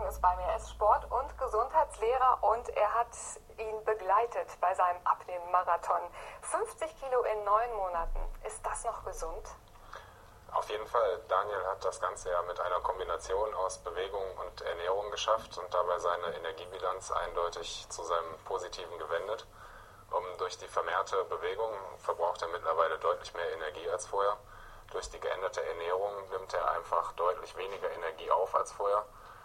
ist bei mir. Er ist Sport- und Gesundheitslehrer und er hat ihn begleitet bei seinem Abnehmen-Marathon. 50 Kilo in 9 Monaten. Ist das noch gesund? Auf jeden Fall. Daniel hat das Ganze ja mit einer Kombination aus Bewegung und Ernährung geschafft und dabei seine Energiebilanz eindeutig zu seinem Positiven gewendet. Durch die vermehrte Bewegung verbraucht er mittlerweile deutlich mehr Energie als vorher. Durch die geänderte Ernährung nimmt er einfach deutlich weniger Energie auf als vorher.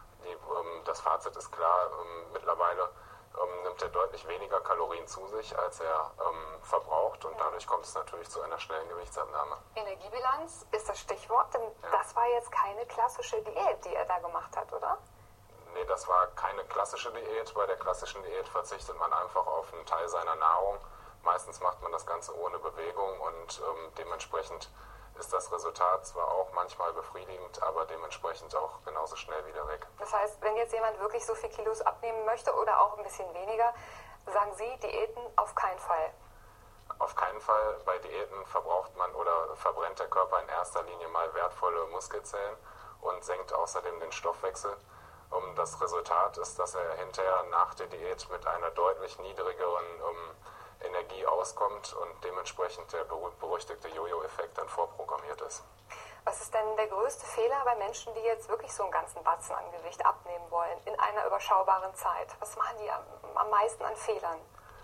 Das Fazit ist klar, mittlerweile nimmt er deutlich weniger Kalorien zu sich, als er verbraucht, und dadurch kommt es natürlich zu einer schnellen Gewichtsabnahme. Energiebilanz ist das Stichwort, denn das war jetzt keine klassische Diät, die er da gemacht hat, oder? Nee, das war keine klassische Diät. Bei der klassischen Diät verzichtet man einfach auf einen Teil seiner Nahrung. Meistens macht man das Ganze ohne Bewegung und dementsprechend ist das Resultat zwar auch manchmal befriedigend, aber dementsprechend auch genauso schnell wieder weg. Das heißt, wenn jetzt jemand wirklich so viel Kilos abnehmen möchte oder auch ein bisschen weniger, sagen Sie, Diäten auf keinen Fall? Auf keinen Fall. Bei Diäten verbraucht man oder verbrennt der Körper in erster Linie mal wertvolle Muskelzellen und senkt außerdem den Stoffwechsel. Das Resultat ist, dass er hinterher nach der Diät mit einer deutlich niedrigeren Energie auskommt und dementsprechend der berüchtigte Jojo-Effekt dann vorprogrammiert ist. Was ist denn der größte Fehler bei Menschen, die jetzt wirklich so einen ganzen Batzen an Gewicht abnehmen wollen, in einer überschaubaren Zeit? Was machen die am meisten an Fehlern?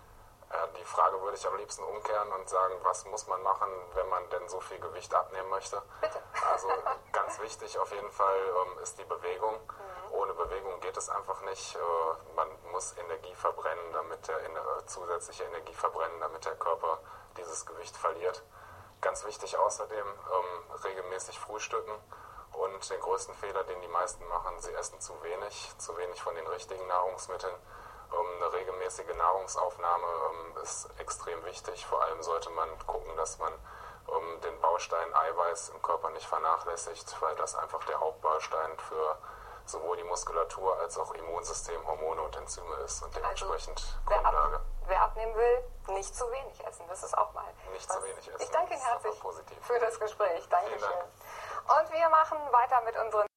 Die Frage würde ich am liebsten umkehren und sagen, was muss man machen, wenn man denn so viel Gewicht abnehmen möchte? Bitte. Also ganz wichtig auf jeden Fall ist die Bewegung. Ohne Bewegung geht es einfach nicht. Man muss Energie verbrennen, zusätzliche Energie verbrennen, damit der Körper dieses Gewicht verliert. Ganz wichtig außerdem, regelmäßig frühstücken. Und den größten Fehler, den die meisten machen, sie essen zu wenig von den richtigen Nahrungsmitteln. Eine regelmäßige Nahrungsaufnahme ist extrem wichtig. Vor allem sollte man gucken, dass man den Baustein Eiweiß im Körper nicht vernachlässigt, weil das einfach der Hauptbaustein für sowohl die Muskulatur als auch Immunsystem, Hormone und Enzyme ist und dementsprechend Grundlage. Wer abnehmen will, nicht zu wenig essen. Das ist auch mal nicht zu wenig essen. Ich danke Ihnen herzlich positiv für das Gespräch. Dankeschön. Vielen Dank. Und wir machen weiter mit unseren